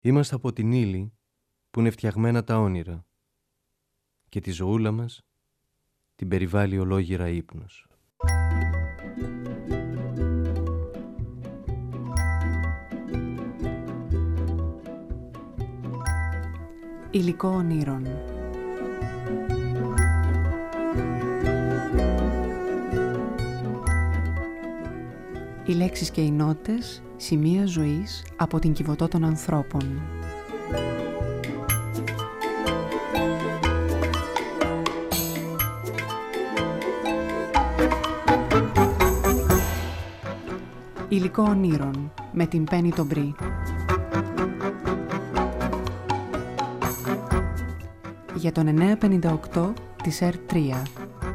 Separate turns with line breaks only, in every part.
Είμαστε από την ύλη που είναι φτιαγμένα τα όνειρα και τη ζωούλα μας την περιβάλλει ολόγυρα ύπνος.
Υλικό ονείρων. Οι λέξεις και οι νότες, σημεία ζωής από την Κιβωτό των ανθρώπων. Υλικό ονείρων με την Πέννη τον Μπρι. Για τον 958 της R3.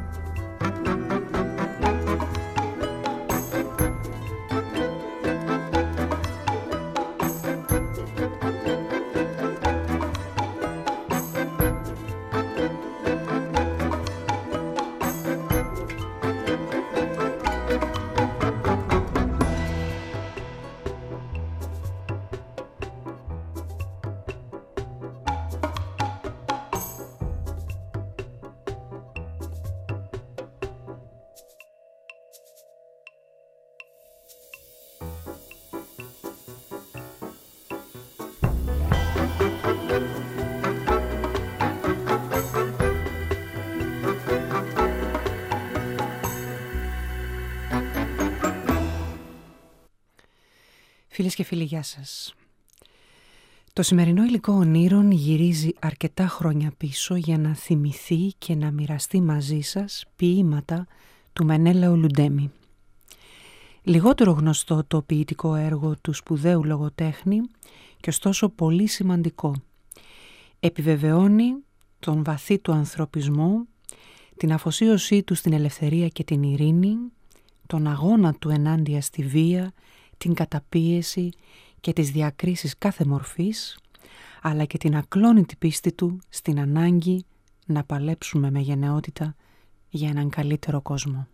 Φίλες και φίλοι, γεια σας. Το σημερινό υλικό ονείρων γυρίζει αρκετά χρόνια πίσω για να θυμηθεί και να μοιραστεί μαζί σας ποίηματα του Μενέλαου Λουντέμι. Λιγότερο γνωστό το ποιητικό έργο του σπουδαίου λογοτέχνη και ωστόσο πολύ σημαντικό. Επιβεβαιώνει τον βαθύ του ανθρωπισμό, την αφοσίωσή του στην ελευθερία και την ειρήνη, τον αγώνα του ενάντια στη βία, την καταπίεση και τις διακρίσεις κάθε μορφής, αλλά και την ακλόνητη πίστη του στην ανάγκη να παλέψουμε με γενναιότητα για έναν καλύτερο κόσμο.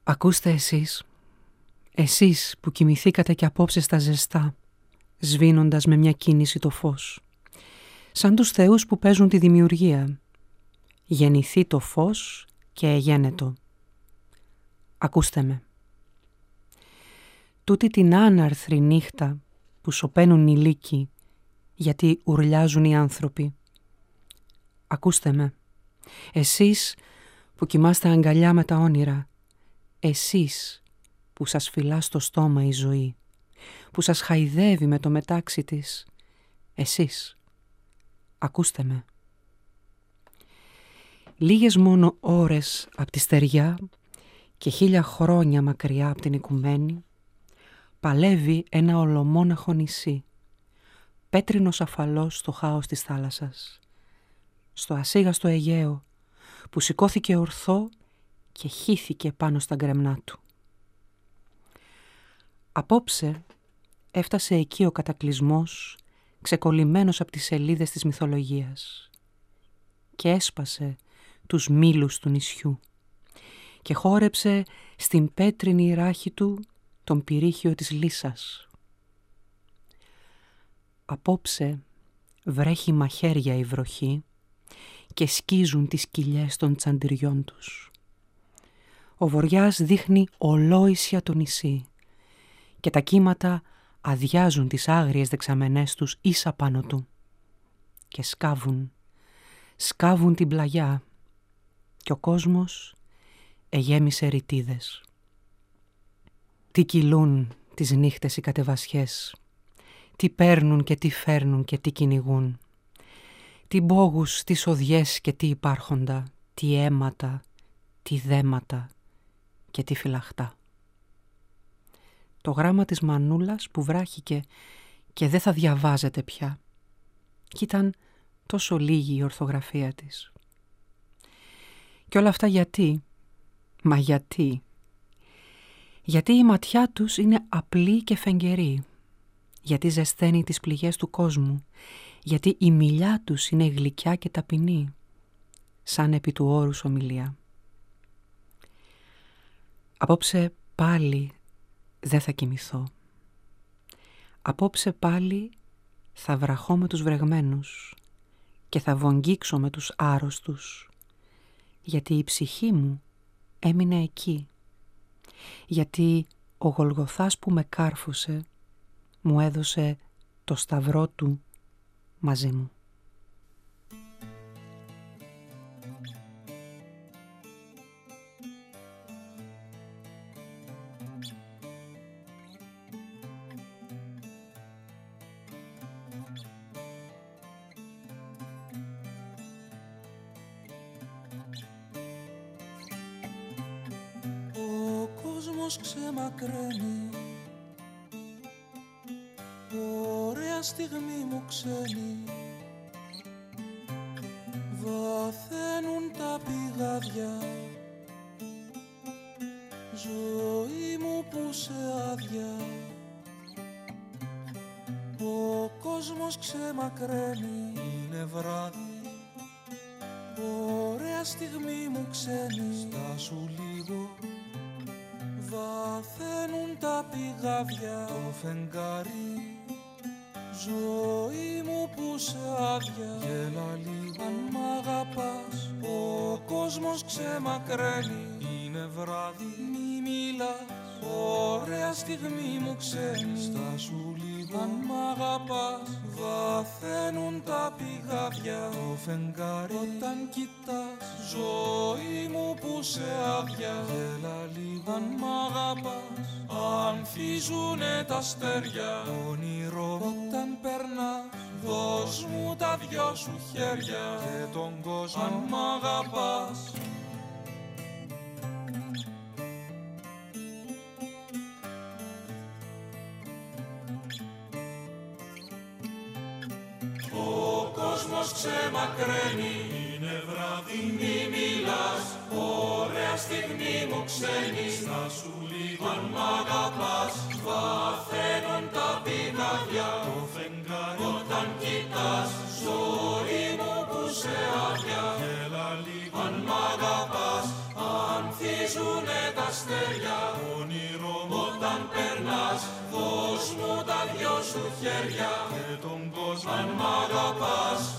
Ακούστε εσείς που κοιμηθήκατε κι απόψε στα ζεστά, σβήνοντας με μια κίνηση το φως, σαν τους θεούς που παίζουν τη δημιουργία. Γεννηθεί το φως και εγένετο. Ακούστε με. Τούτη την άναρθρη νύχτα που σωπαίνουν οι λύκοι, γιατί ουρλιάζουν οι άνθρωποι. Ακούστε με. Εσείς που κοιμάστε αγκαλιά με τα όνειρα, εσείς που σας φυλά στο στόμα η ζωή, που σας χαϊδεύει με το μετάξι της, εσείς, ακούστε με. Λίγες μόνο ώρες απ' τη στεριά και 1000 χρόνια μακριά απ' την οικουμένη, παλεύει ένα ολομόναχο νησί, πέτρινος αφαλός στο χάος της θάλασσας, στο ασίγαστο Αιγαίο που σηκώθηκε ορθό και χύθηκε πάνω στα γκρεμνά του. Απόψε έφτασε εκεί ο κατακλυσμός, ξεκολλημένος από τις σελίδες της μυθολογίας, και έσπασε τους μήλους του νησιού και χόρεψε στην πέτρινη ράχη του τον πυρίχιο της λύσας. Απόψε βρέχει μαχαίρια η βροχή και σκίζουν τις κοιλιές των τσαντιριών τους. Ο βοριάς δείχνει ολόησια το νησί και τα κύματα αδειάζουν τις άγριες δεξαμενές τους ίσα πάνω του και σκάβουν την πλαγιά και ο κόσμος εγέμισε ρητίδες. Τι κυλούν τις νύχτες οι κατεβασιές, τι παίρνουν και τι φέρνουν και τι κυνηγούν, τι μπόγους, τι σοδιές και τι υπάρχοντα, τι αίματα, τι δέματα και τι φυλαχτά. Το γράμμα της μανούλας που βράχηκε και δεν θα διαβάζεται πια, κι ήταν τόσο λίγη η ορθογραφία της. Και όλα αυτά γιατί? Μα γιατί? Γιατί η ματιά τους είναι απλή και φεγγερή, γιατί ζεσταίνει τις πληγές του κόσμου, γιατί η μιλιά τους είναι γλυκιά και ταπεινή, σαν επί του όρους ομιλία. Απόψε πάλι δεν θα κοιμηθώ. Απόψε πάλι θα βραχώ με τους βρεγμένους και θα βογγίξω με τους άρρωστους, γιατί η ψυχή μου έμεινε εκεί, γιατί ο Γολγοθάς που με κάρφωσε μου έδωσε το σταυρό του μαζί μου.
Ξεμακραίνει, ωραία στιγμή μου ξένη, βαθαίνουν τα πηγάδια, ζωή μου που σε άδεια, ο κόσμος ξεμακραίνει, είναι βράδυ, ωραία στιγμή μου ξένη, στάσου λίγο. Βαθαίνουν τα πηγάδια, το φεγγάρι, ζωή μου που σε άδεια. Γέλα λίγο, αν μ' αγαπάς, ο κόσμος ξεμακραίνει. Είναι βράδυ, μη μιλάς, ωραία στιγμή μου ξένη. Στάσου λίγο, αν μ' αγαπάς, βαθαίνουν τα πηγάδια, το φεγγάρι, όταν κοιτάς, ζωή μου που σε άδεια. Γέλα λίγο, αν μ' αγαπάς, ανθίζουνε τα αστέρια, όνειρο όταν περνάς, δώσ' μου τα δυο σου χέρια και τον κόσμο, αν μ' αγαπάς. Ο κόσμος ξεμακραίνει, είναι βράδυ, μη μιλάς, ωραία στιγμή μου ξένη. Στάσου λίγο, αν μ' αγαπάς, βαθαίνουν τα πηγάδια, το φεγγάρι, όταν κοιτάς, ζωή μου που σε άδεια. Γέλα λίγο, αν μ' αγαπάς, ανθίζουνε τα αστέρια, χέρια και τον κόσμο αν μ' αγαπάς.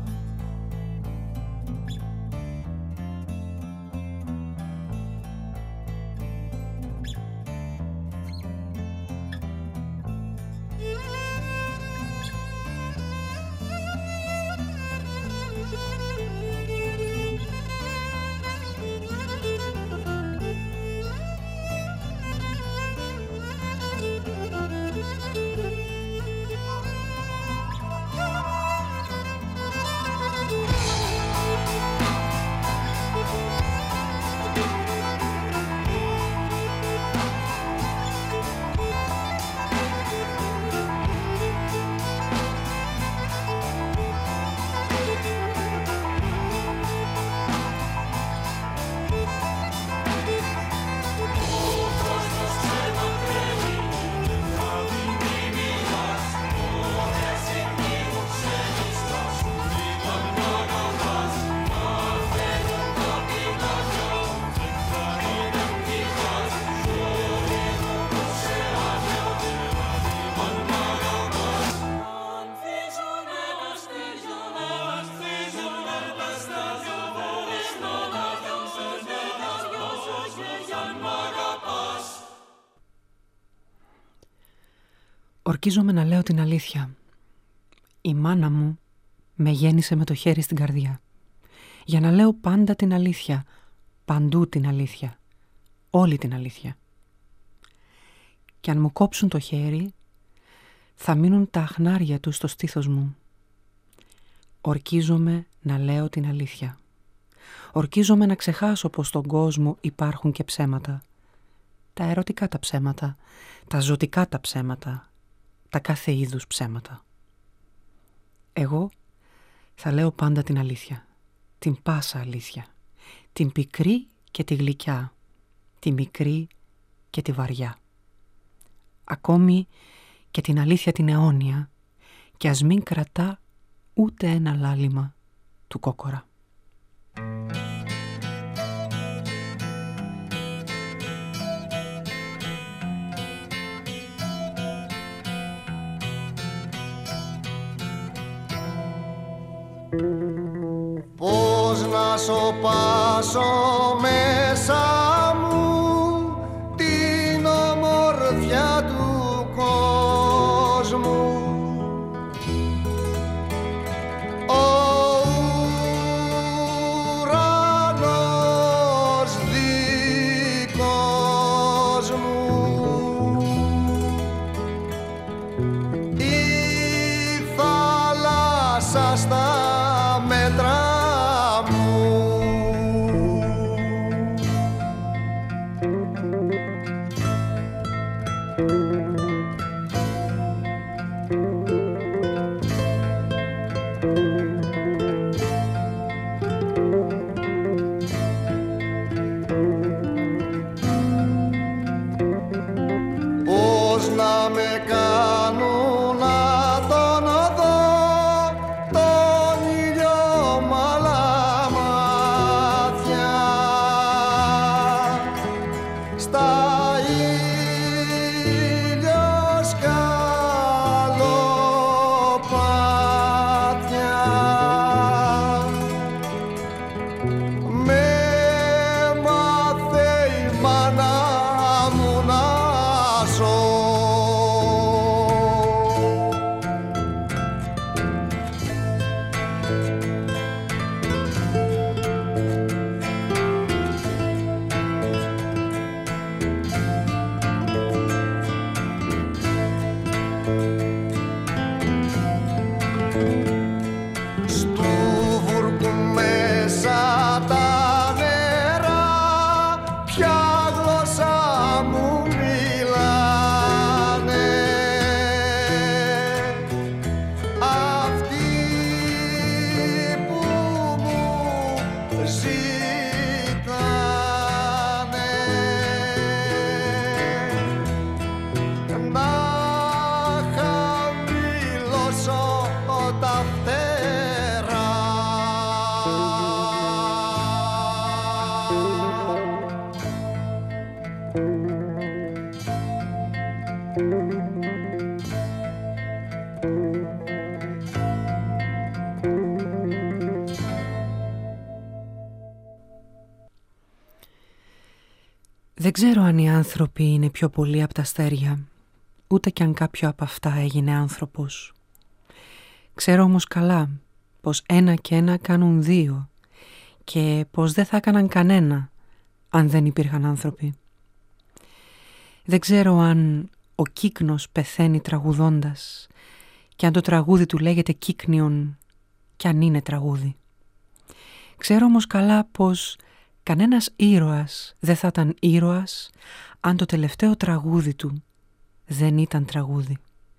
Ορκίζομαι να λέω την αλήθεια. Η μάνα μου με γέννησε με το χέρι στην καρδιά. Για να λέω πάντα την αλήθεια, παντού την αλήθεια, όλη την αλήθεια. Και αν μου κόψουν το χέρι, θα μείνουν τα αχνάρια του στο στήθος μου. Ορκίζομαι να λέω την αλήθεια. Ορκίζομαι να ξεχάσω πως στον κόσμο υπάρχουν και ψέματα. Τα ερωτικά τα ψέματα, τα ζωτικά τα ψέματα, τα κάθε είδους ψέματα. Εγώ θα λέω πάντα την αλήθεια, την πάσα αλήθεια, την πικρή και τη γλυκιά, τη μικρή και τη βαριά. Ακόμη και την αλήθεια την αιώνια, και ας μην κρατά ούτε ένα λάλημα του κόκορα.
Πώς να σωπάσω μέσα μου την ομορφιά του κόσμου. Ο ουρανός δικός μου, η θάλασσα στα μέτρα μου. Πώς να με κάνουν να τον δω τον ήλιο μ' άλλα μάτια, στα ηλιοσκαλοπάτια. Με μάθε η μάνα μου να ζω.
Δεν ξέρω αν οι άνθρωποι είναι πιο πολλοί από τα αστέρια, ούτε κι αν κάποιο από αυτά έγινε άνθρωπος. Ξέρω όμως καλά πως ένα και ένα κάνουν δύο και πως δεν θα έκαναν κανένα αν δεν υπήρχαν άνθρωποι. Δεν ξέρω αν ο κύκνος πεθαίνει τραγουδώντας και αν το τραγούδι του λέγεται κύκνιον κι αν είναι τραγούδι. Ξέρω όμως καλά πως κανένας ήρωας δεν θα ήταν ήρωας αν το τελευταίο τραγούδι του δεν ήταν τραγούδι.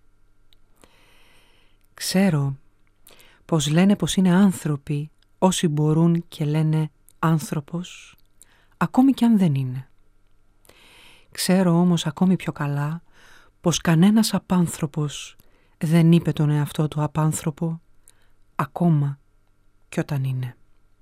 Ξέρω πως λένε πως είναι άνθρωποι όσοι μπορούν και λένε άνθρωπος, ακόμη κι αν δεν είναι. Ξέρω όμως ακόμη πιο καλά πως κανένας απάνθρωπος δεν είπε τον εαυτό του απάνθρωπο, ακόμα κι όταν είναι.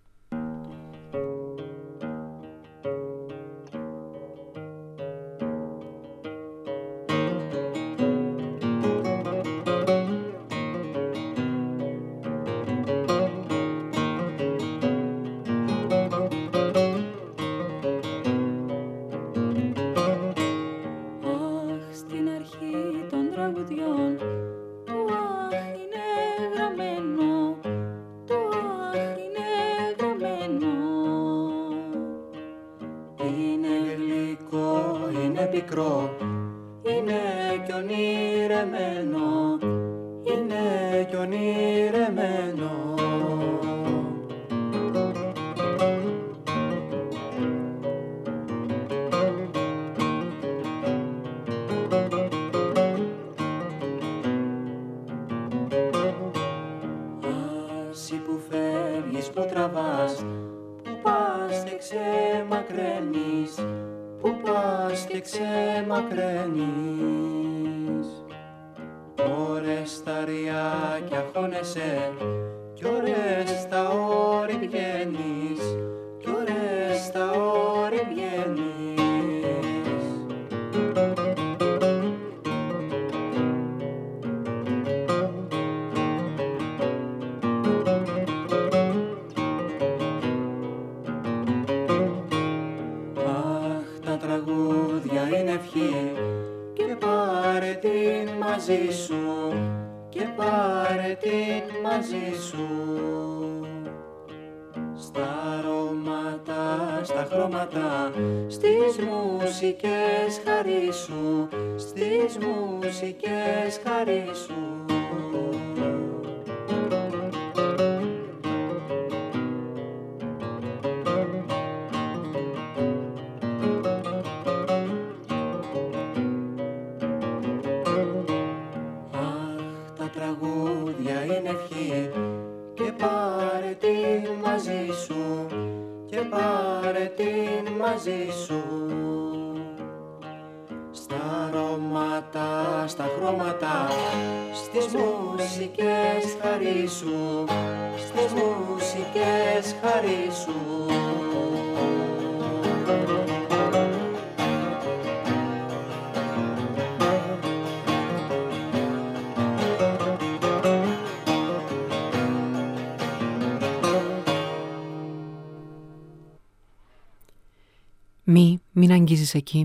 Μην αγγίζεις εκεί.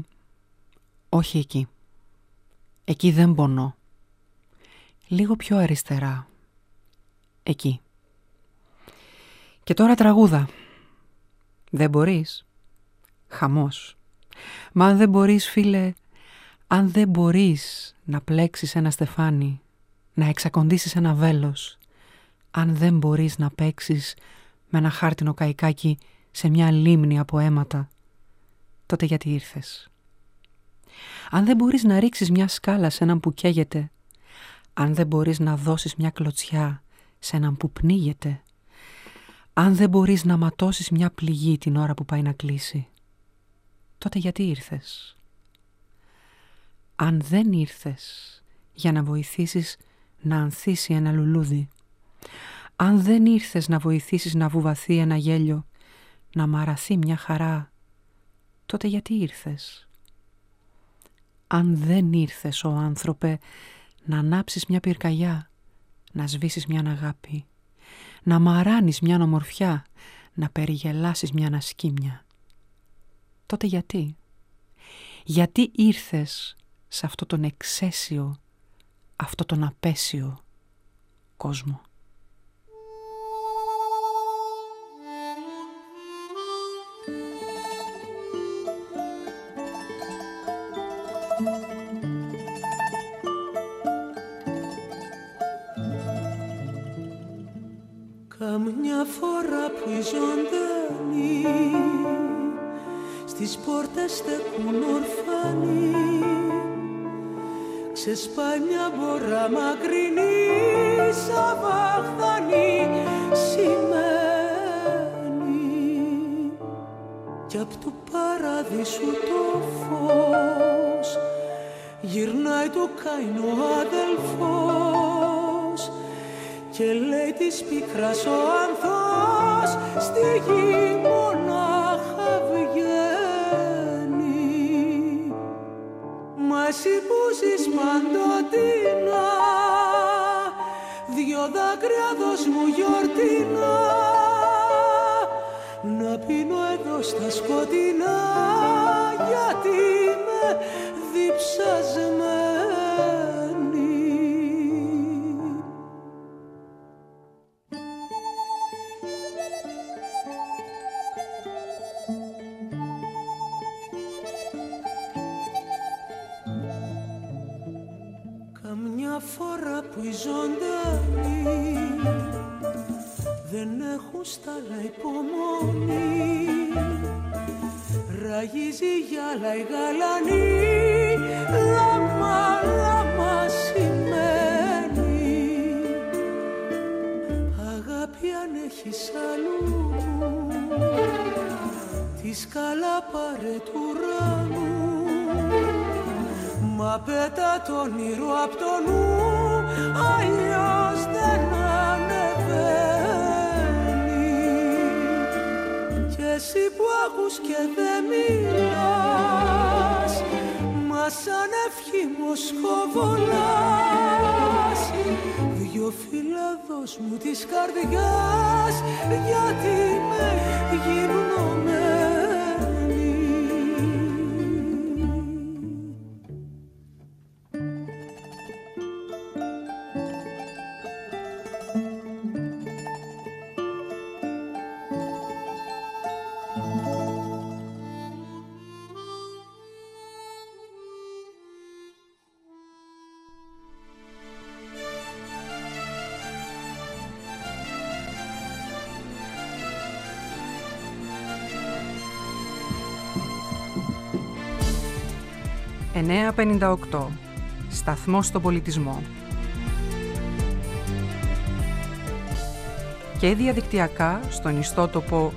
Όχι εκεί. Εκεί δεν πονώ. Λίγο πιο αριστερά. Εκεί. Και τώρα τραγούδα. Δεν μπορείς. Χαμός. Μα αν δεν μπορείς, φίλε, αν δεν μπορείς να πλέξεις ένα στεφάνι, να εξακοντήσεις ένα βέλος, αν δεν μπορείς να παίξεις με ένα χάρτινο καϊκάκι σε μια λίμνη από αίματα, τότε γιατί ήρθες? Αν δεν μπορείς να ρίξεις μια σκάλα σε έναν που καίγεται, αν δεν μπορείς να δώσεις μια κλωτσιά σε έναν που πνίγεται, αν δεν μπορείς να ματώσεις μια πληγή την ώρα που πάει να κλείσει, τότε γιατί ήρθες? Αν δεν ήρθες για να βοηθήσεις να ανθίσει ένα λουλούδι, αν δεν ήρθες να βοηθήσεις να βουβαθεί ένα γέλιο, να μαραθεί μια χαρά, τότε γιατί ήρθες? Αν δεν ήρθες, ο άνθρωπε, να ανάψεις μια πυρκαγιά, να σβήσεις μια αγάπη, να μαράνεις μια ομορφιά, να περιγελάσεις μια ανασκήμια, τότε γιατί? Γιατί ήρθες σε αυτό τον εξαίσιο, αυτό τον απέσιο κόσμο.
Καμιά φορά που οι ζωντανοί στις πόρτες στεκούν ορφανοί, ξεσπάει μια μπορά μακρινή σαν βαχθανή σημαίνει, κι απ' του παραδείσου το φως γυρνάει το καημό αδελφός και λέει της πίκρας ο άνθος στη γη μονάχα βγαίνει. Μα εσύ που ζεις παντοτινά, δυο δάκρυα δώσ' μου γιορτινά, να πίνω εδώ στα σκοτεινά, γιατί είμαι διψασμένη. Καμιά φορά που οι ζωντανοί δεν έχουν στάλα υπομονή, ραγίζει γυάλα η γαλανή, λάμα, λάμα σημαίνει. Αγάπη αν έχεις αλλού, τη σκάλα πάρε του ουρανού, μα πέτα το όνειρο απ' το νου, αλλιώς δεν ανεβαίνει. Κι εσύ που ακούς και δεν μιλάς, μα σαν ευχή μου σχοβολάς, δυο φύλλα δώσ' μου της καρδιάς, γιατί με γυμνωμένη.
«958. Σταθμός στον πολιτισμό». Και διαδικτυακά στον ιστότοπο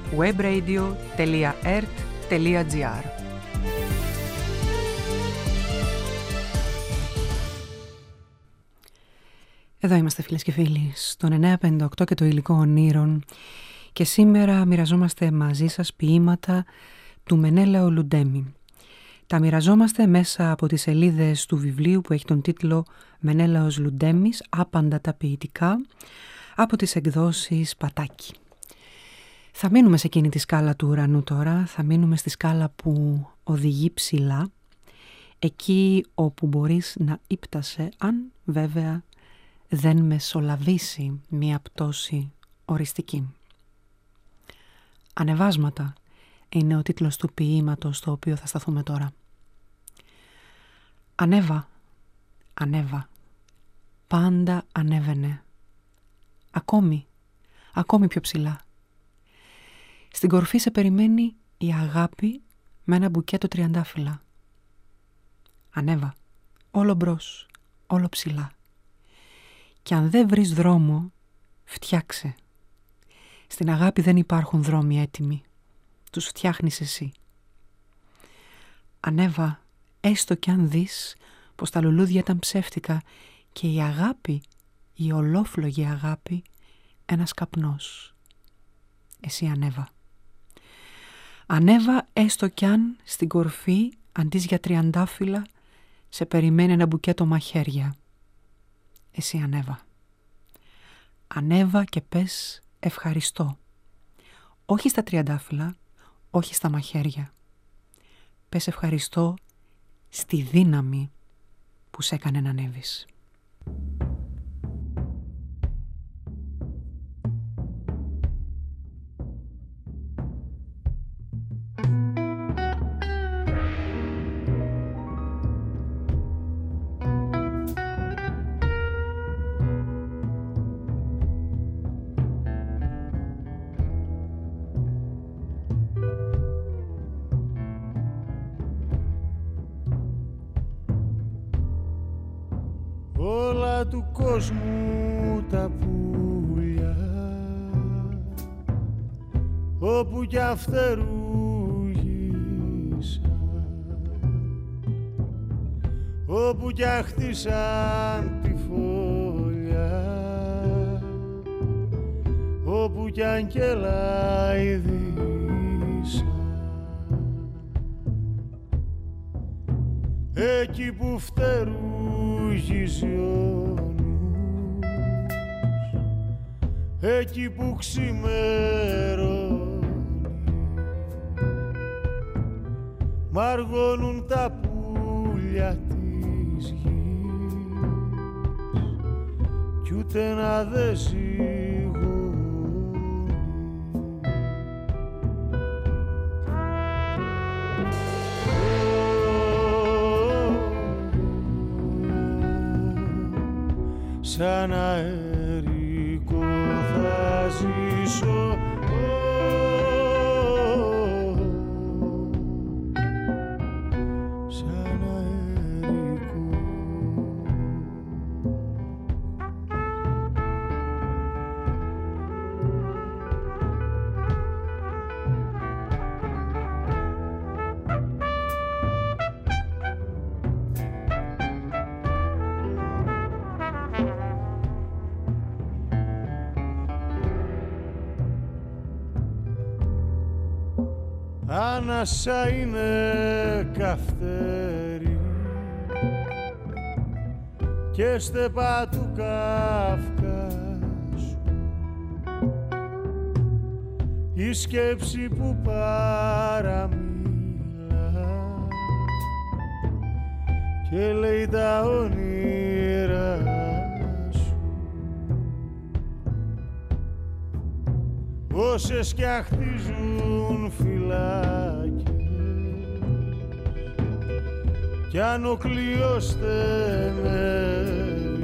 webradio.ert.gr. Εδώ είμαστε φίλες και φίλοι, στον 958 και το υλικό ονείρων, και σήμερα μοιραζόμαστε μαζί σας ποίηματα του Μενέλαο Λουντέμι. Τα μοιραζόμαστε μέσα από τις σελίδες του βιβλίου που έχει τον τίτλο «Μενέλαος Λουντέμις, άπαντα τα ποιητικά», από τις εκδόσεις Πατάκη. Θα μείνουμε σε εκείνη τη σκάλα του ουρανού τώρα, θα μείνουμε στη σκάλα που οδηγεί ψηλά, εκεί όπου μπορείς να ύπτασαι, αν βέβαια δεν μεσολαβήσει μία πτώση οριστική. «Ανεβάσματα» είναι ο τίτλος του ποίηματος στο οποίο θα σταθούμε τώρα. Ανέβα, ανέβα, πάντα ανέβαινε. Ακόμη πιο ψηλά. Στην κορφή σε περιμένει η αγάπη με ένα μπουκέτο τριαντάφυλλα. Ανέβα, όλο μπρος, όλο ψηλά. Και αν δεν βρεις δρόμο, φτιάξε. Στην αγάπη δεν υπάρχουν δρόμοι έτοιμοι. Τους φτιάχνεις εσύ. Ανέβα, έστω κι αν δεις πως τα λουλούδια ήταν ψεύτικα και η αγάπη, η ολόφλογη αγάπη, ένας καπνός. Εσύ ανέβα. Ανέβα έστω κι αν στην κορφή, αντί για τριαντάφυλλα, σε περιμένει ένα μπουκέτο μαχαίρια. Εσύ ανέβα. Ανέβα και πες ευχαριστώ. Όχι στα τριαντάφυλλα, όχι στα μαχαίρια. Πες ευχαριστώ στη δύναμη που σε έκανε να ανέβεις.
Όλα του κόσμου τα πουλιά, όπου κι αφτερούγησαν, όπου κι αχτίσαν τη φωλιά, όπου κι αγγέλα ειδήσαν, εκεί που φτερούγησε ο νους, εκεί που ξημερώνει, μαργώνουν τα πουλιά της γης κι ούτε να δε ζυγώνει. Σαν αερικό θα ζήσω, σαν αερικό. Άνασα είναι καυτέρι και στεπά του Καυκάσου, η σκέψη που παραμίλα και λέει τα όνειρα σου. Όσες κι αχτίζουν φυλάκες κι αν ο κλειός στενεύει,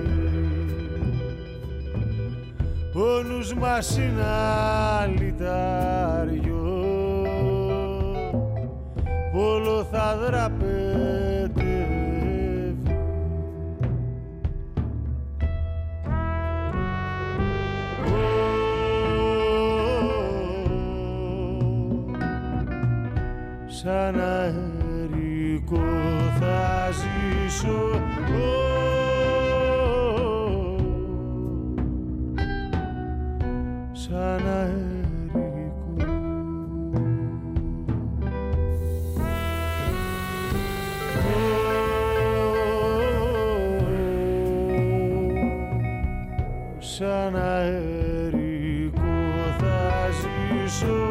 ο νους μας είναι αλυτάριο, όλο θα δραπετεύει. Σαν αερικό θα ζήσω, σαν αερικό. Σαν αερικό θα ζήσω,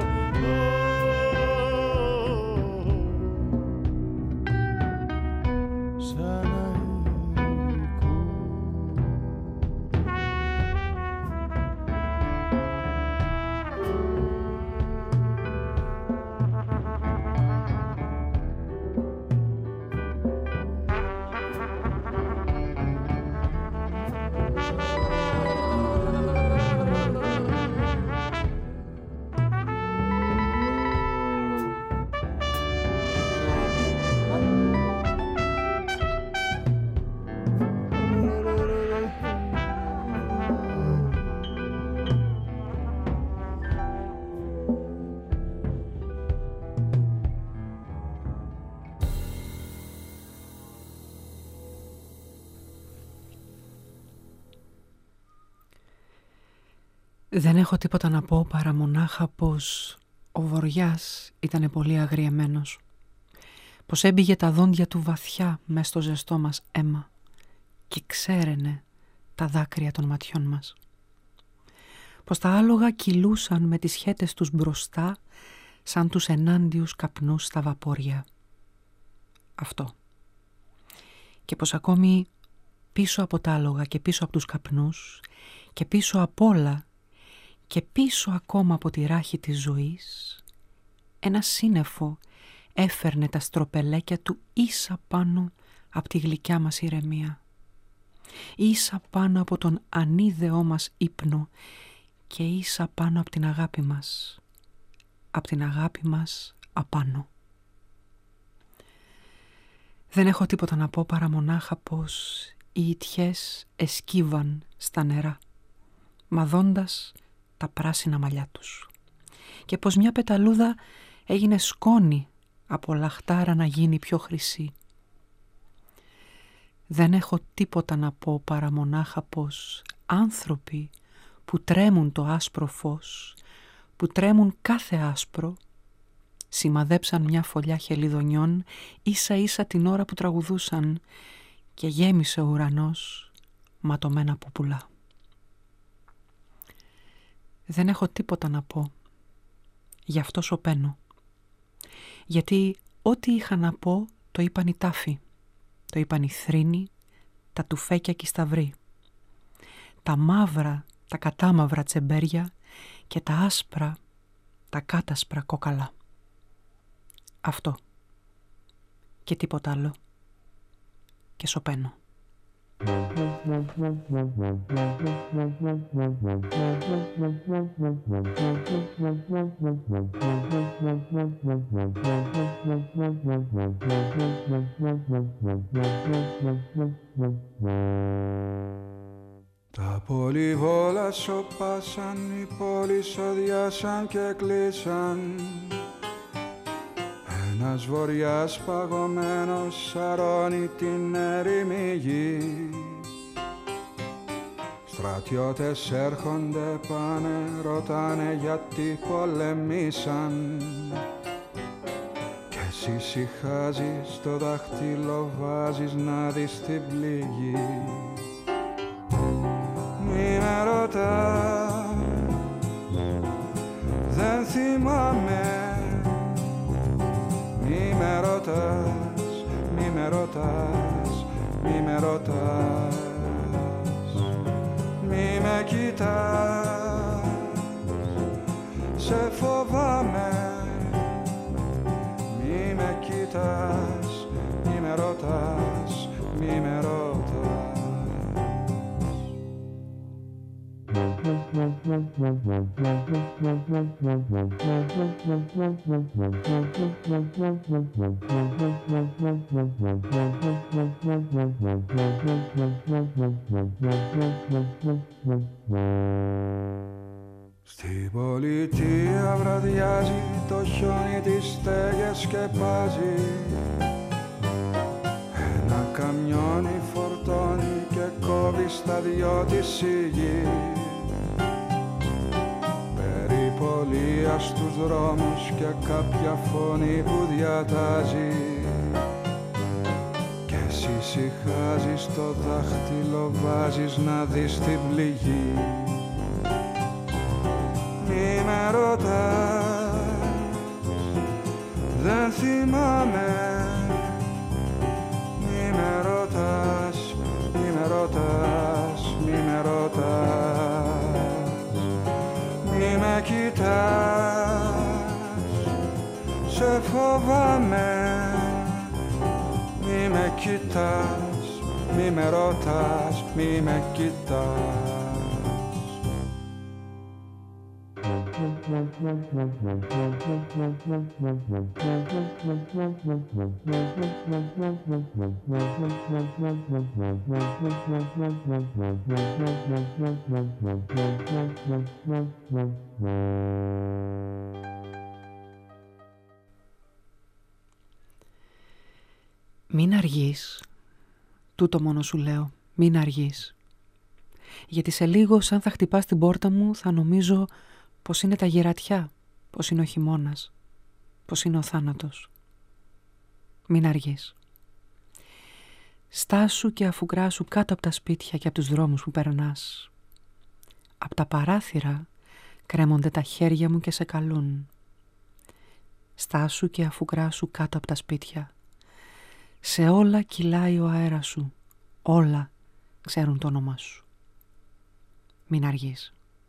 Δεν έχω τίποτα να πω παρά μονάχα πως ο Βοριάς ήταν πολύ αγριεμένος, πως έμπηγε τα δόντια του βαθιά μες στο ζεστό μας αίμα και ξέρενε τα δάκρυα των ματιών μας, πως τα άλογα κυλούσαν με τις χέτες τους μπροστά σαν τους ενάντιους καπνούς στα βαπόρια. Αυτό και πως ακόμη πίσω από τα άλογα και πίσω από τους καπνούς και πίσω απ' όλα και πίσω ακόμα από τη ράχη της ζωής, ένα σύννεφο έφερνε τα στροπελέκια του ίσα πάνω από τη γλυκιά μας ηρεμία, ίσα πάνω από τον ανίδεό μας ύπνο και ίσα πάνω από την αγάπη μας, από την αγάπη μας απάνω. Δεν έχω τίποτα να πω παρά μονάχα πως οι ιτιές εσκύβαν στα νερά, μαδώντας τα πράσινα μαλλιά τους, και πως μια πεταλούδα έγινε σκόνη από λαχτάρα να γίνει πιο χρυσή. Δεν έχω τίποτα να πω παρά μονάχα πως άνθρωποι που τρέμουν το άσπρο φως, που τρέμουν κάθε άσπρο, σημαδέψαν μια φωλιά χελιδονιών ίσα ίσα την ώρα που τραγουδούσαν και γέμισε ο ουρανός ματωμένα πουπουλά. Δεν έχω τίποτα να πω, γι' αυτό σωπαίνω, γιατί ό,τι είχα να πω το είπαν οι τάφοι, το είπαν οι θρήνοι, τα τουφέκια και οι σταυροί, τα μαύρα, τα κατάμαυρα τσεμπέρια και τα άσπρα, τα κάτασπρα κόκαλα. Αυτό και τίποτα άλλο, και σωπαίνω.
Τα πολυβόλα σωπάσαν, οι πόλεις οδιάσαν και κλείσαν. Ένας βοριάς παγωμένος σαρώνει την έρημη γη. Στρατιώτες έρχονται, πάνε, ρωτάνε γιατί πολεμήσαν. Κι εσύ ησυχάζεις, το δάχτυλο βάζεις να δεις την πληγή. Μη με ρωτάς, δεν θυμάμαι. Μη με ρωτάς, μη με ρωτάς, μη με ρωτάς. Μη με κοιτάς, σε φοβάμαι. Μη με κοιτάς, μη με ρωτάς, μη με ρωτάς. Στην πολιτεία βραδιάζει, το χιόνι τις στέγες σκεπάζει. Ένα καμιόνι φορτώνει και κόβει στα δυο της η γη. Περιπολία στους δρόμους και κάποια φωνή που διατάζει. Κι εσύ ησυχάζεις, το δάχτυλο βάζεις να δεις την πληγή. Μη με ρωτάς, δεν θυμάμαι. Μη με ρωτάς, μη με ρωτάς, μη με ρωτάς. Μη με κοιτάς, σε φοβάμαι. Μη με κοιτάς, μη με ρωτάς, μη με κοιτάς.
Μην αργείς, τούτο μόνο σου λέω, μην αργείς. Γιατί σε λίγο σαν θα χτυπάς την πόρτα μου θα νομίζω πως είναι τα γερατιά, πως είναι ο χειμώνας, πως είναι ο θάνατος. Μην αργείς. Στάσου και αφουγκράσου κάτω από τα σπίτια και από τους δρόμους που περνάς. Απ' τα παράθυρα κρέμονται τα χέρια μου και σε καλούν. Στάσου και αφουγκράσου κάτω από τα σπίτια. Σε όλα κυλάει ο αέρας σου, όλα ξέρουν το όνομά σου. Μην αργείς.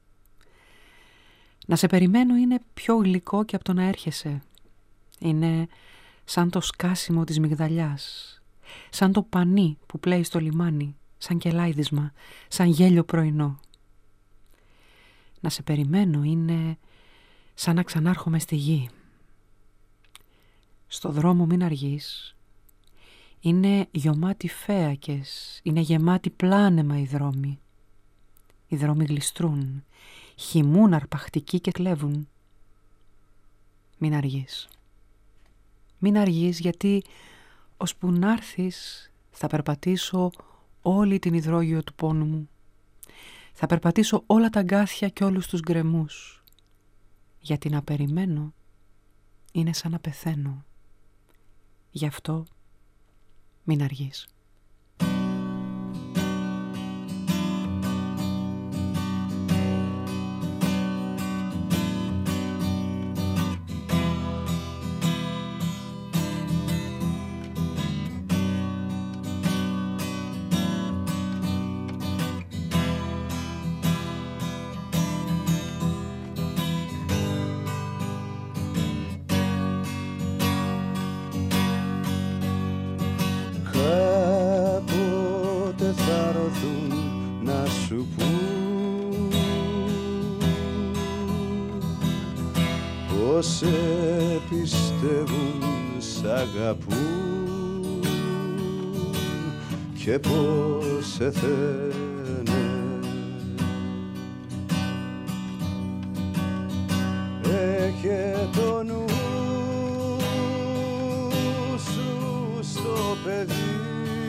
Να σε περιμένω είναι πιο γλυκό και από το να έρχεσαι. Είναι σαν το σκάσιμο της μυγδαλιάς, σαν το πανί που πλέει στο λιμάνι, σαν κελάιδισμα, σαν γέλιο πρωινό. Να σε περιμένω είναι σαν να ξανάρχομαι στη γη. Στο δρόμο μην αργείς. Είναι γεμάτοι φέακες, είναι γεμάτοι πλάνεμα οι δρόμοι. Οι δρόμοι γλιστρούν, χυμούν αρπακτικοί και κλέβουν. Μην αργείς. Μην αργείς γιατί ώσπου να έρθεις θα περπατήσω όλη την υδρόγειο του πόνου μου. Θα περπατήσω όλα τα αγκάθια και όλους τους γκρεμούς. Γιατί να περιμένω είναι σαν να πεθαίνω. Γι' αυτό μην αργείς.
Πώς σε πιστεύουν, σ' αγαπούν και πώς σε θένε. Έχε το νου σου στο παιδί,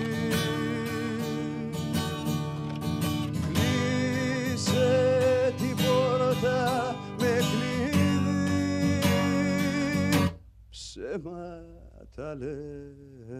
κλείσε την πόρτα με κλειδί, ψέματα λένε.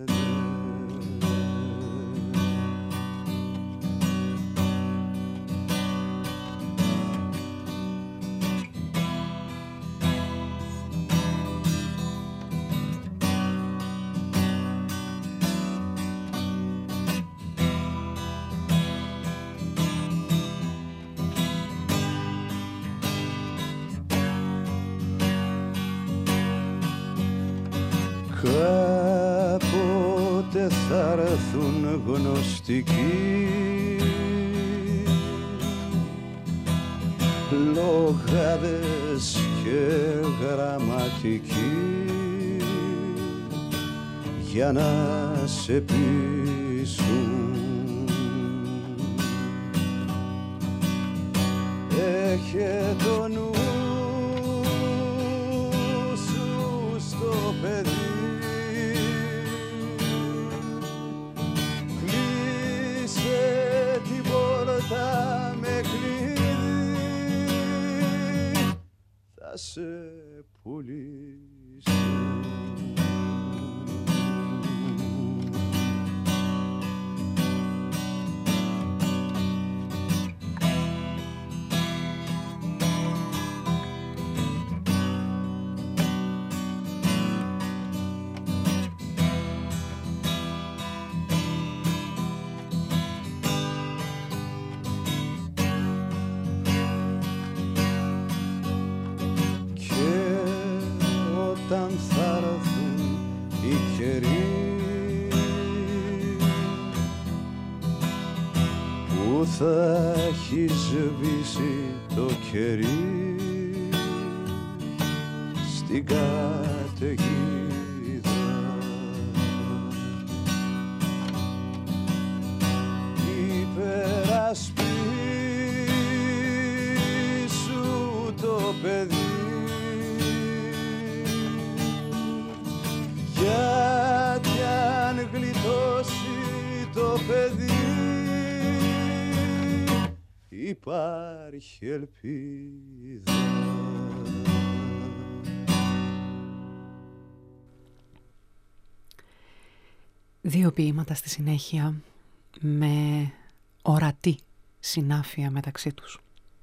Κάποτε θα έρθουν γνωστικοί, λογάδες και γραμματικοί, για να σε πείσουν. Έχε το νου σου στο παιδί, την πόρτα με κλειδί, θα σε πουλήσω. Όταν θα έρθουν οι καιροί που θα έχει σβήσει το κερί στην καταιγίδα, υπερασπίσου το παιδί, γιατί αν γλιτώσει το παιδί υπάρχει ελπίδα.
Δύο ποίηματα στη συνέχεια με ορατή συνάφεια μεταξύ τους.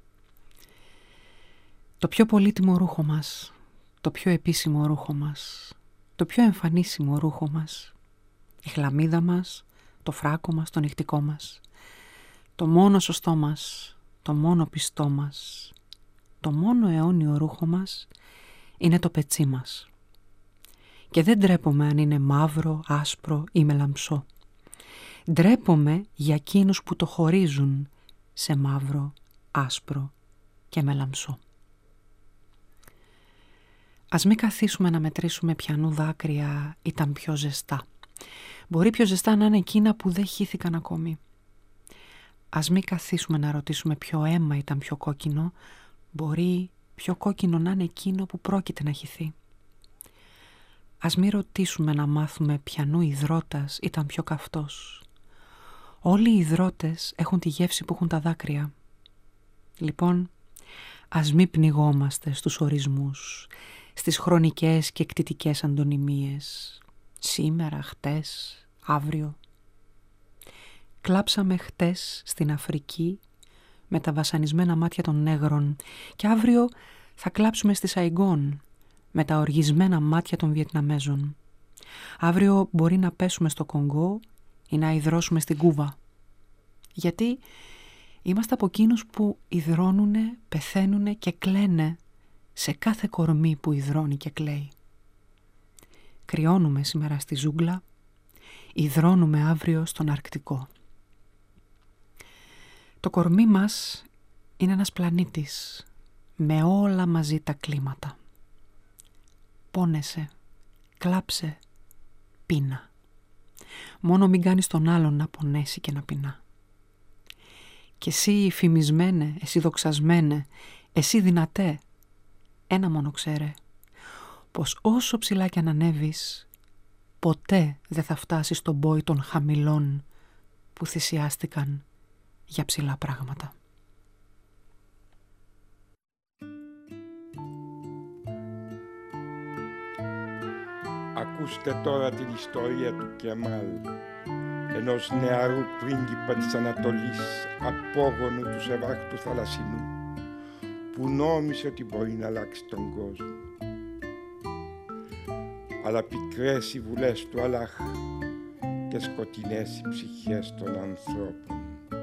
Το πιο πολύτιμο ρούχο μας, το πιο επίσημο ρούχο μας, το πιο εμφανίσιμο ρούχο μας η χλαμίδα μας, το φράκο μας, το νυχτικό μας. Το μόνο σωστό μας, το μόνο πιστό μας, το μόνο αιώνιο ρούχο μας είναι το πετσί μας. Και δεν ντρέπομαι αν είναι μαύρο, άσπρο ή μελαμψό. Ντρέπομαι για εκείνους που το χωρίζουν σε μαύρο, άσπρο και μελαμψό. Ας μην καθίσουμε να μετρήσουμε ποιανού δάκρυα ήταν πιο ζεστά. Μπορεί πιο ζεστά να είναι εκείνα που δεν χύθηκαν ακόμη. Ας μην καθίσουμε να ρωτήσουμε ποιο αίμα ήταν πιο κόκκινο. Μπορεί πιο κόκκινο να είναι εκείνο που πρόκειται να χυθεί. Ας μην ρωτήσουμε να μάθουμε ποιανού υδρότας ήταν πιο καυτός. Όλοι οι υδρότες έχουν τη γεύση που έχουν τα δάκρυα. Λοιπόν, ας μην πνιγόμαστε στους ορισμούς, στις χρονικές και εκτιτικές αντωνυμίες. Σήμερα, χτες, αύριο. Κλάψαμε χτες στην Αφρική με τα βασανισμένα μάτια των νέγρων και αύριο θα κλάψουμε στη Σαϊγκόν με τα οργισμένα μάτια των Βιετναμέζων. Αύριο μπορεί να πέσουμε στο Κονγκό ή να υδρώσουμε στην Κούβα. Γιατί είμαστε από εκείνους που υδρώνουνε, πεθαίνουνε και κλαίνε σε κάθε κορμί που υδρώνει και κλαίει. Κρυώνουμε σήμερα στη ζούγκλα, υδρώνουμε αύριο στον Αρκτικό. Το κορμί μας είναι ένας πλανήτης με όλα μαζί τα κλίματα. Πόνεσαι, κλάψε, πείνα. Μόνο μην κάνεις τον άλλον να πονέσει και να πεινά. Και εσύ φημισμένε, εσύ δοξασμένε, εσύ δυνατέ, ένα μόνο ξέρε, πως όσο ψηλά κι αν ανέβεις, ποτέ δεν θα φτάσεις στον πόη των χαμηλών που θυσιάστηκαν για ψηλά πράγματα.
Ακούστε τώρα την ιστορία του Κεμάλ, ενός νεαρού πρίγκιπα της Ανατολής, απόγονου του Σεβάχτου Θαλασσινού, που νόμισε ότι μπορεί να αλλάξει τον κόσμο. Αλλά πικρές οι βουλές του Αλλάχ και σκοτεινές οι ψυχές των ανθρώπων.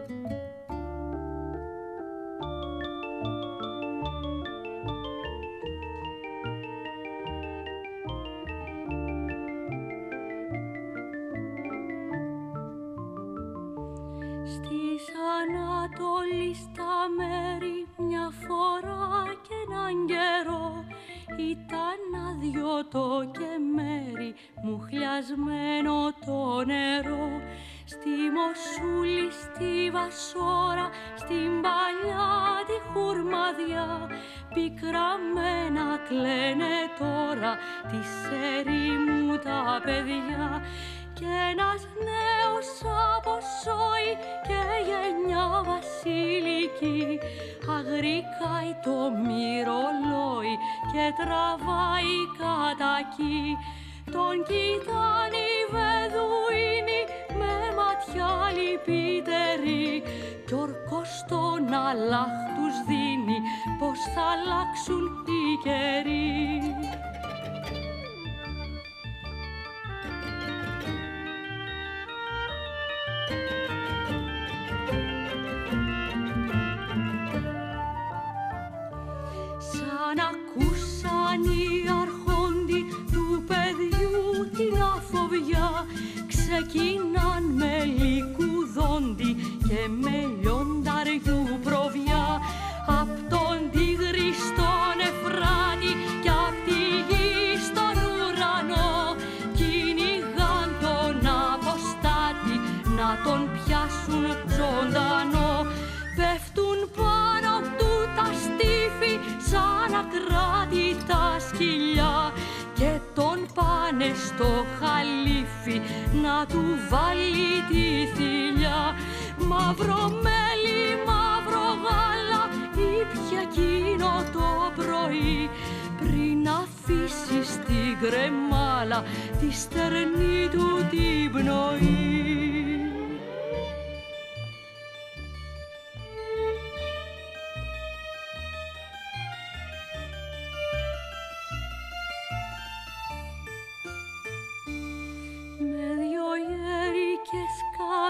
Στις Ανατολής τα μέρη μια φορά και έναν καιρό ήταν άδειο το κεμέρι, μουχλιασμένο το νερό. Στη Μοσούλη, στη Βασόρα, στην παλιά τη Χουρμαδιά, πικραμένα κλαίνε τώρα της ερήμου τα παιδιά. Κι ένας νέος αποσώει και γενιά βασιλική, αγρικάει το μυρολόι και τραβάει κατακί. Τον κοιτάνε οι Βεδουίνοι με ματιά λυπητερή, κι ορκός τον Αλλάχ τους δίνει πως θα αλλάξουν οι καιροί. Σαν ακούσαν οι αρχόντι του παιδιού την αφοβιά, ξεκίναν με λικουδόντι και με λιονταριού προβιά. Απ' τον Τίγρη στον Εφράτη κι απ' τη γη στον ουρανό, κυνηγάν τον αποστάτη να τον πιάσουν ζωντανό. Πέφτουν πάνω του τα στήφη σαν ακράτητα σκυλιά και τον πάνε στο χαλίφι να του βάλει τη θηλιά. Μαύρο μέλι, μαύρο γάλα ήπια εκείνο το πρωί, πριν αφήσει στην κρεμάλα τη στερνή του την πνοή. Με δυο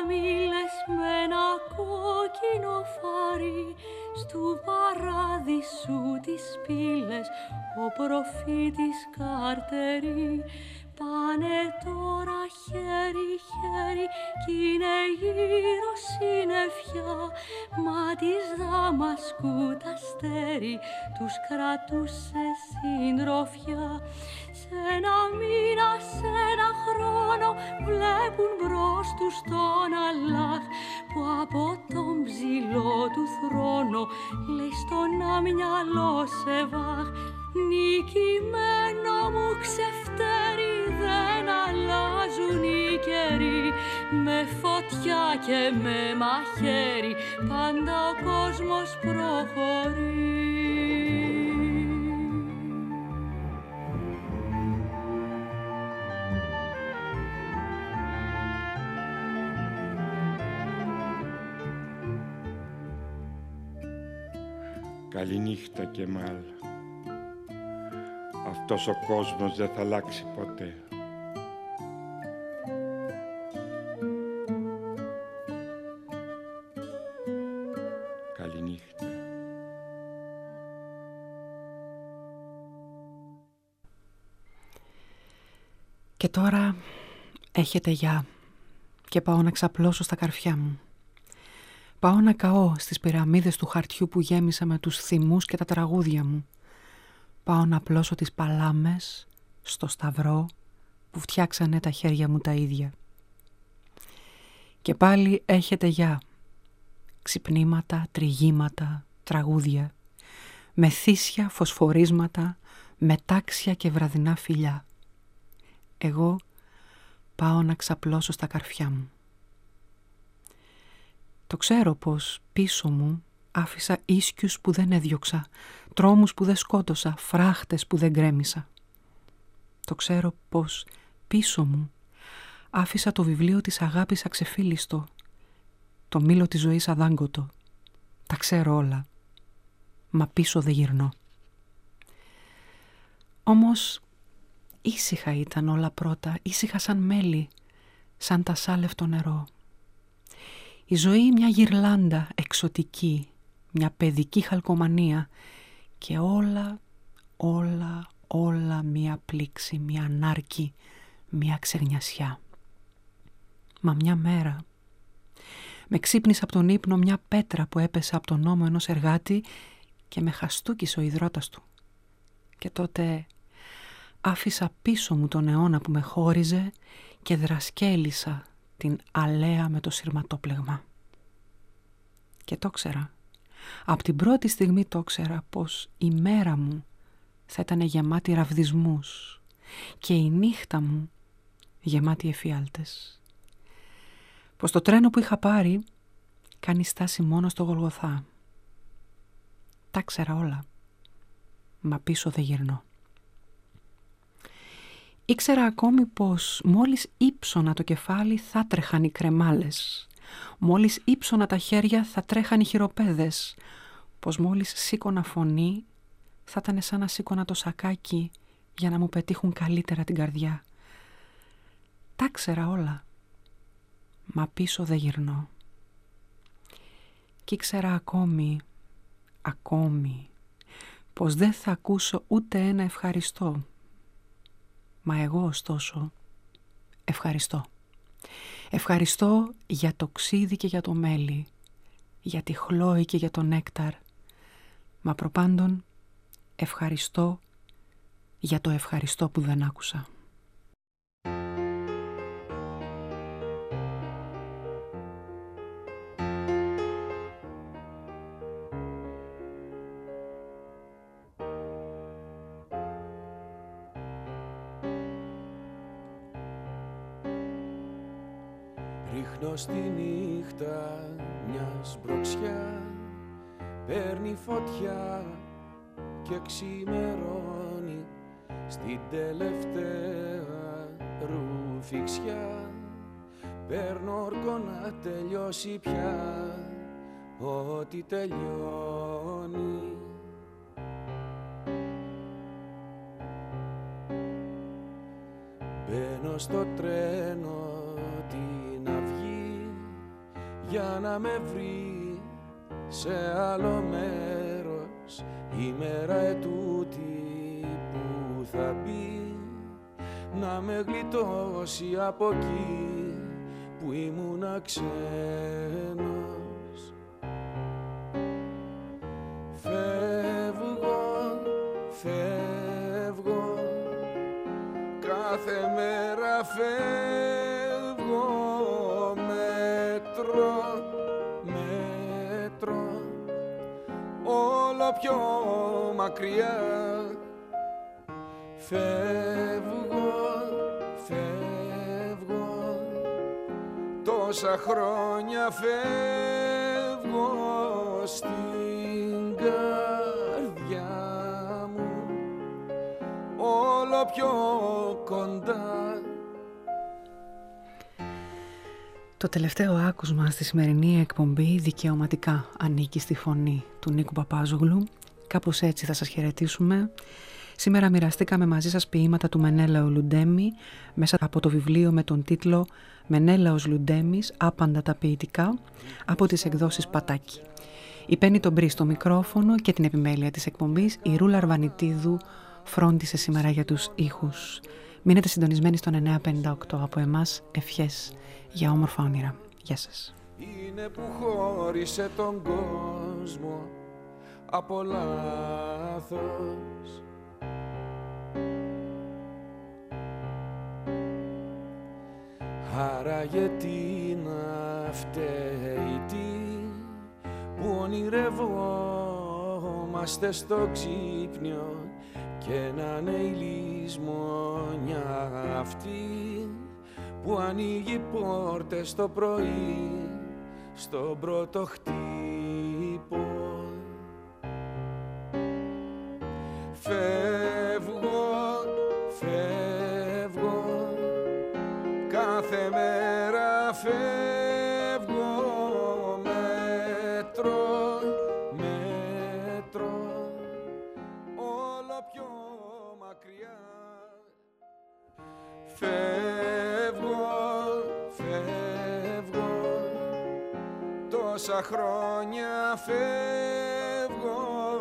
καμήλες με ένα κόκκινο φάρι, στου παράδεισου τις πύλες ο προφήτης Καρτερή. Πάνε τώρα χέρι-χέρι κι είναι γύρω συννεφιά, μα της Δαμασκού τ' αστέρι τους κρατούσε συντροφιά. Σ' ένα μήνα, σ' ένα χρόνο βλέπουν μπρος τους τον Αλλάχ, που από τον ψηλό του θρόνο λέει στον αμυαλό Σεβάχ. Νικημένο μου ξεφτέρι, δεν αλλάζουν οι καιροί, με φωτιά και με μαχαίρι πάντα ο κόσμος προχωρεί.
Καληνύχτα Κεμάλ. Αυτός ο κόσμος δεν θα αλλάξει ποτέ. Καληνύχτα.
Και τώρα έχετε γεια και πάω να ξαπλώσω στα καρφιά μου. Πάω να καώ στις πυραμίδες του χαρτιού που γέμισα με τους θυμούς και τα τραγούδια μου. Πάω να πλώσω τις παλάμες στο σταυρό που φτιάξανε τα χέρια μου τα ίδια. Και πάλι έχετε γεια. Ξυπνήματα, τριγύματα, τραγούδια, με θύσια, φωσφορίσματα, μετάξια και βραδινά φιλιά. Εγώ πάω να ξαπλώσω στα καρφιά μου. Το ξέρω πως πίσω μου άφησα ίσκιους που δεν έδιωξα, τρόμους που δεν σκότωσα, φράχτες που δεν γκρέμισα. Το ξέρω πως πίσω μου άφησα το βιβλίο της αγάπης αξεφίλιστο, το μήλο της ζωής αδάγκωτο. Τα ξέρω όλα, μα πίσω δεν γυρνώ. Όμως ήσυχα ήταν όλα πρώτα, ήσυχα σαν μέλι, σαν τα σάλευτο νερό. Η ζωή μια γυρλάντα εξωτική, μια παιδική χαλκομανία και όλα μια πλήξη, μια ανάρκη, μια ξεγνιασιά. Μα μια μέρα με ξύπνησε από τον ύπνο μια πέτρα που έπεσε από τον ώμο ενός εργάτη και με χαστούκισε ο ιδρώτας του. Και τότε άφησα πίσω μου τον αιώνα που με χώριζε και δρασκέλισα την αλέα με το σειρματόπλεγμα. Και το ξέρα. Από την πρώτη στιγμή το ξέρα πως η μέρα μου θα ήταν γεμάτη ραβδισμούς και η νύχτα μου γεμάτη εφιάλτες. Πως το τρένο που είχα πάρει κάνει στάση μόνο στο Γολγοθά. Τα ξέρα όλα, μα πίσω δεν γυρνώ. Ήξερα ακόμη πως μόλις ύψωνα το κεφάλι θα τρέχαν οι κρεμάλες, μόλις ύψωνα τα χέρια θα τρέχαν οι χειροπέδες, πως μόλις σήκωνα φωνή θα ήταν σαν να σήκωνα το σακάκι για να μου πετύχουν καλύτερα την καρδιά. Τα ξέρα όλα, μα πίσω δεν γυρνώ. Κι ήξερα ακόμη, πως δεν θα ακούσω ούτε ένα ευχαριστώ. Μα εγώ ωστόσο ευχαριστώ. Ευχαριστώ για το ξύδι και για το μέλι, για τη χλόη και για το νέκταρ. Μα προπάντων ευχαριστώ για το ευχαριστώ που δεν άκουσα.
Ρίχνω στη νύχτα μια σπρωξιά, παίρνει φωτιά και ξημερώνει στην τελευταία ρουφιξιά. Παίρνω όρκο να τελειώσει πια ό,τι τελειώνει. Μπαίνω στο τρένο την αυγή για να με βρει σε άλλο μέρος η μέρα ετούτη που θα μπει, να με γλιτώσει από εκεί που ήμουνα ξένος. Φεύγω, κάθε μέρα φεύγω, μέτρο, όλο πιο μακριά. Φεύγω, τόσα χρόνια φεύγω στην καρδιά μου, όλο πιο κοντά.
Το τελευταίο άκουσμα στη σημερινή εκπομπή δικαιωματικά ανήκει στη φωνή του Νίκου Παπάζογλου. Κάπως έτσι θα σας χαιρετήσουμε. Σήμερα μοιραστήκαμε μαζί σας ποίηματα του Μενέλαου Λουντέμι μέσα από το βιβλίο με τον τίτλο «Μενέλαος Λουντέμις, άπαντα τα ποιητικά» από τις εκδόσεις Πατάκη. Υπαίνει τον Μπρι στο μικρόφωνο και την επιμέλεια της εκπομπής η Ρούλα Αρβανιτίδου φρόντισε σήμερα για τους ήχους. Μείνετε συντονισμένοι στον 958. Από εμάς ευχές για όμορφα όνειρα. Γεια σας.
Είναι που χώρισε τον κόσμο από λάθος. Άρα γιατί να φταίει τι που ονειρευόμαστε στο ξύπνιο και να είναι η λησμονιά αυτή που ανοίγει πόρτες το πρωί στον πρώτο χτύπο. Φεύγω, κάθε μέρα φεύγω, μέτρο, όλο πιο μακριά. Φεύγω, τόσα χρόνια φεύγω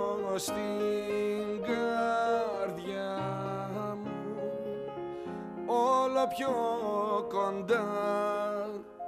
στην καρδιά μου, όλο πιο κοντά.